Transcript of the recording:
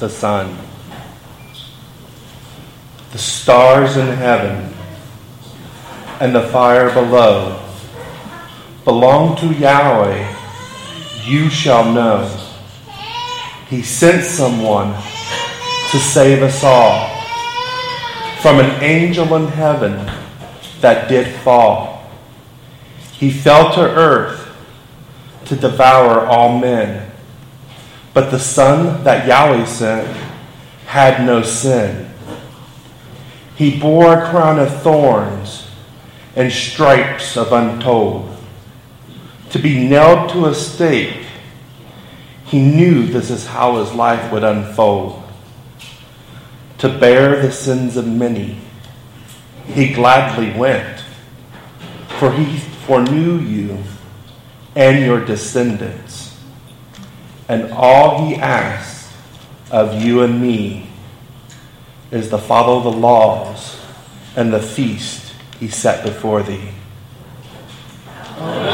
the sun. The stars in heaven and the fire below belong to Yahweh, you shall know. He sent someone to save us all from an angel in heaven that did fall. He fell to earth to devour all men, but the Son that Yahweh sent had no sin. He bore a crown of thorns and stripes of untold. To be nailed to a stake, he knew this is how his life would unfold. To bear the sins of many, he gladly went, for he foreknew you and your descendants. And all he asks of you and me is to follow the laws and the feast he set before thee. Amen.